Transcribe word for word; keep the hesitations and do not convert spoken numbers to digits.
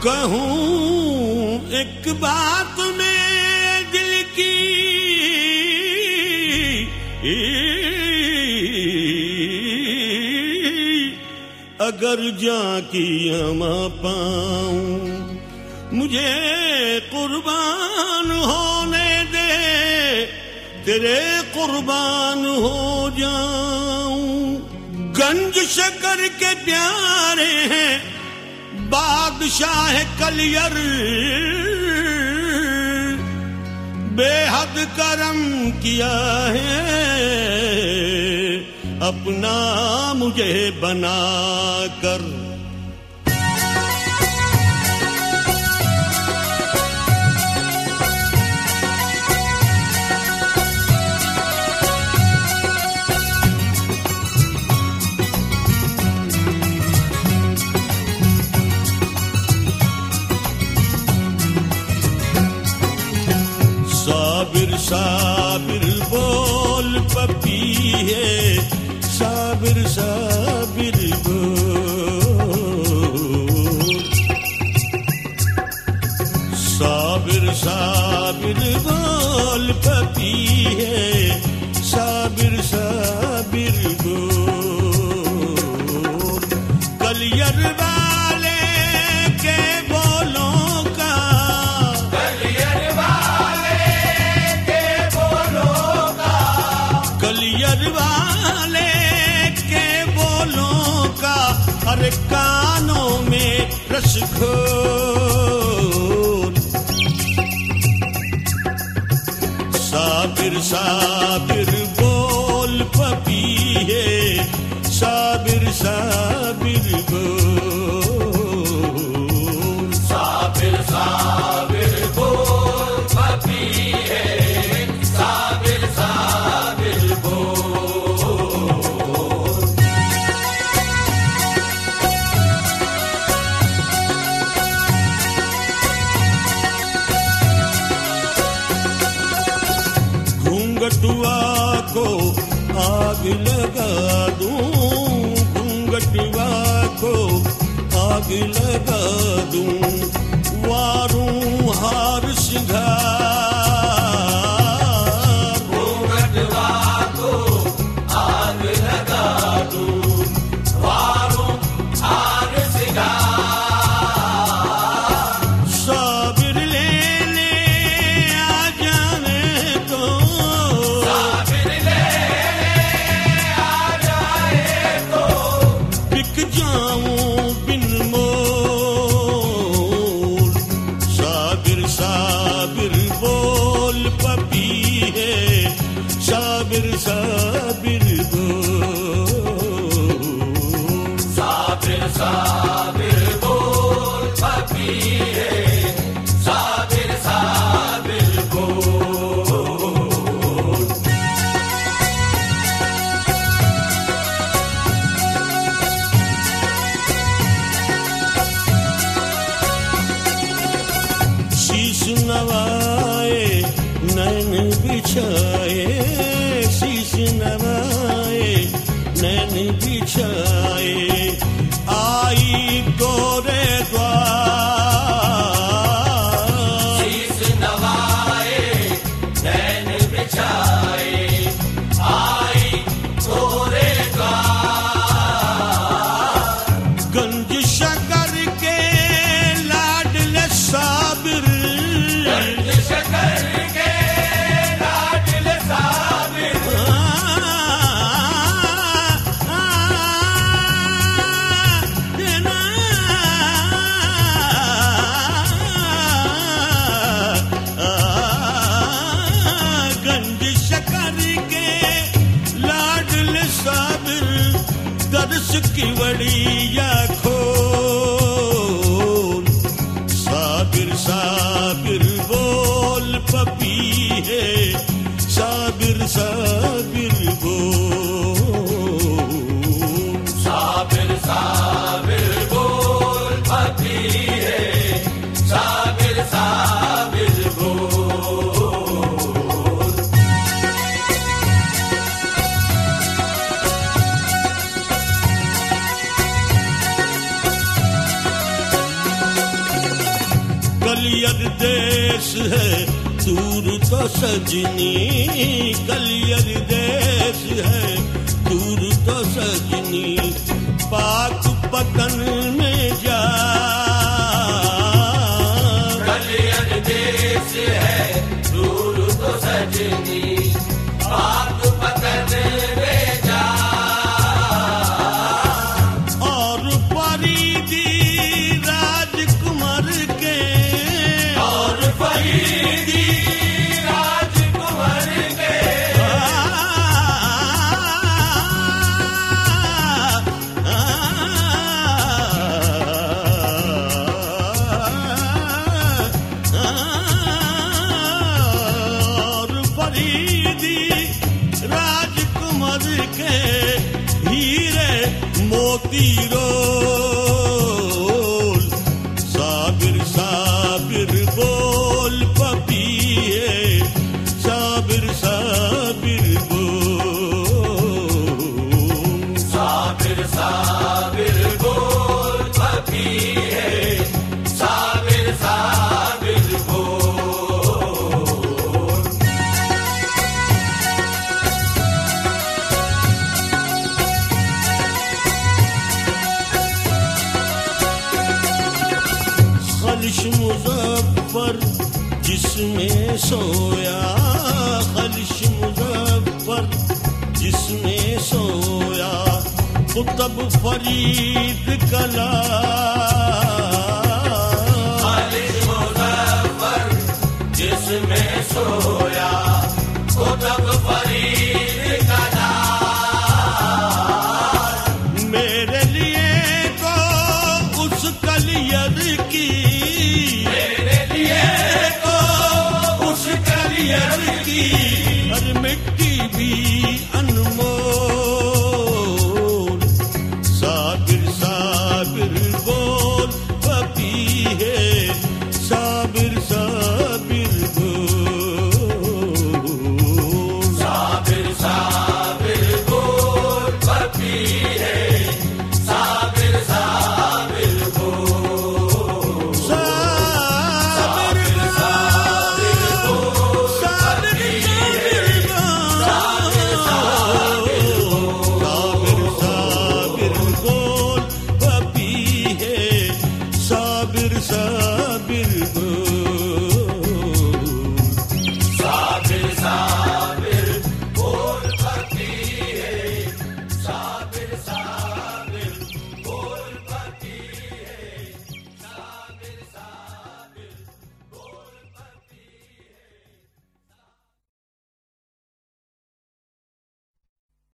कहूं एक बात में दिल की, अगर जाकी अमा पाऊं मुझे कुर्बान होने दे, तेरे कुर्बान हो जाऊं। गंज शकर के प्यारे हैं बादशाह कलियर, बेहद करम किया है अपना मुझे बना कर। साबिर साबिर बोल पपी है, साबिर साबिर बोल, साबिर साबिर बोल पपी है, साबिर साबिर बोल। कलियर वाले के बोलों का, कलियर वाले के बोलों का, कलियर वाले के बोलों का, अरे कानों में रस घोल। साबिर साबिर बोल पपी है, साबिर साबिर बोल, साबिर साबिर बोल पपी है, साबिर साबिर बोल। घूंघटुआ को आग लगा दूं, घूंघटुआ को आग लगा दूं, वारूं हार सिंगार। घूंघटुआ को आग लगा दूं, वारूं हार सिंगार। साबिर लेने आ जाने को, साबिर लेने आ जाए तो, बिक जाऊं बिन मोल। साबिर साबिर बोल पपी है, साबिर साबिर बोल, साबिर साबिर बोल पपी है, साबिर साबिर बोल। शीश नवाए नैन बिछाए, शीश नवाए नैन बिछाए, आई कलियर देश है दूर तो सजनी, कलियर देश है दूर तो सजनी, पाक पतन में जा। कलियर देश है दूर तो सजनी, पाक पतन में जा। और फरीदी राजकुमार के, और फरीदी राजकुमार के, और फरीदी राजकुमार के हीरे मोती रोल, साबिर साबिर बोल पपिए, साबिर साबिर बोल, साबिर साबिर बोल पपी है, साबिर साबिर बोल। खलिश मुजफ्फर जिसमें सोया, खलिश मुजफ्फर जिसमें सोया, कुतब फरीद कला। खालिद मुजफ्फर जिसमें सोया, कुतुब फरीद का नाम। मेरे लिए को उस कलियर की, मेरे लिए को उस कलियर की हर मिट्टी भी अनमोल, साबिर साबिर बोल पपी है, साबिर साबिर बोल, साबिर साबिर बोल पपी है, साबिर साबिर बोल। साबिर साबिर बोल साबिर साबिर बोल पपी है, साबिर साबिर बोल।